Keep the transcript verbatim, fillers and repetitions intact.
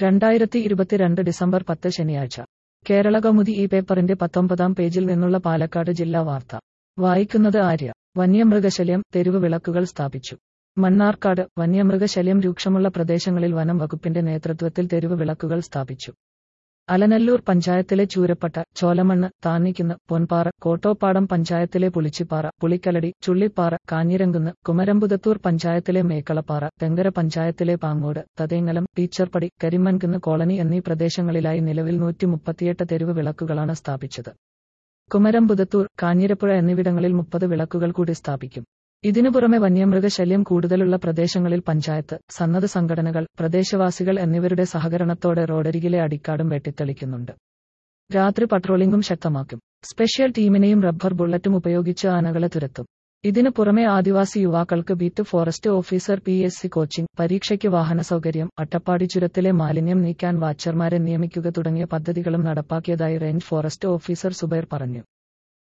രണ്ടായിരത്തി ഇരുപത്തിരണ്ട് ഡിസംബർ പത്ത് ശനിയാഴ്ച കേരളകൗമുദി ഈ പേപ്പറിന്റെ പത്തൊമ്പതാം പേജിൽ നിന്നുള്ള പാലക്കാട് ജില്ലാ വാർത്ത വായിക്കുന്നത് ആര്യ. വന്യമൃഗശല്യം, തെരുവ് വിളക്കുകൾ സ്ഥാപിച്ചു. മണ്ണാർക്കാട്. വന്യമൃഗശല്യം രൂക്ഷമുള്ള പ്രദേശങ്ങളിൽ വനം വകുപ്പിന്റെ നേതൃത്വത്തിൽ തെരുവ് വിളക്കുകൾ സ്ഥാപിച്ചു. അലനല്ലൂർ പഞ്ചായത്തിലെ ചൂരപ്പട്ട, ചോലമണ്ണ്, താന്നിക്കുന്ന്, പൊൻപാറ, കോട്ടോപ്പാടം പഞ്ചായത്തിലെ പുളിച്ചിപ്പാറ, പുളിക്കലടി, ചുള്ളിപ്പാറ, കാഞ്ഞിരങ്കുന്ന്, കുമരമ്പുതത്തൂർ പഞ്ചായത്തിലെ മേക്കളപ്പാറ, തെങ്കര പഞ്ചായത്തിലെ പാങ്ങോട്, തതേങ്ങലം, ടീച്ചർപടി, കരിമൻകുന്ന് കോളനി എന്നീ പ്രദേശങ്ങളിലായി നിലവിൽ നൂറ്റി മുപ്പത്തിയെട്ട് തെരുവ് വിളക്കുകളാണ് സ്ഥാപിച്ചത്. കുമരമ്പുതത്തൂർ, കാഞ്ഞിരപ്പുഴ എന്നിവിടങ്ങളിൽ മുപ്പത് വിളക്കുകൾ കൂടി സ്ഥാപിക്കും. ഇതിനു പുറമെ വന്യമൃഗശല്യം കൂടുതലുള്ള പ്രദേശങ്ങളിൽ പഞ്ചായത്ത്, സന്നദ്ധ സംഘടനകൾ, പ്രദേശവാസികൾ എന്നിവരുടെ സഹകരണത്തോടെ റോഡരികിലെ അടിക്കാടും വെട്ടിത്തെളിക്കുന്നുണ്ട്. രാത്രി പട്രോളിംഗും ശക്തമാക്കും. സ്പെഷ്യൽ ടീമിനെയും റബ്ബർ ബുള്ളറ്റും ഉപയോഗിച്ച് ആനകളെ തുരത്തും. ഇതിനു പുറമെ ആദിവാസി യുവാക്കൾക്ക് beat forest officer P S C coaching, പരീക്ഷയ്ക്ക് വാഹനസൗകര്യം, അട്ടപ്പാടി ചുരത്തിലെ മാലിന്യം നീക്കാൻ വാച്ചർമാരെ നിയമിക്കുക തുടങ്ങിയ പദ്ധതികളും നടപ്പാക്കിയതായി റേഞ്ച് ഫോറസ്റ്റ് ഓഫീസർ സുബൈർ പറഞ്ഞു.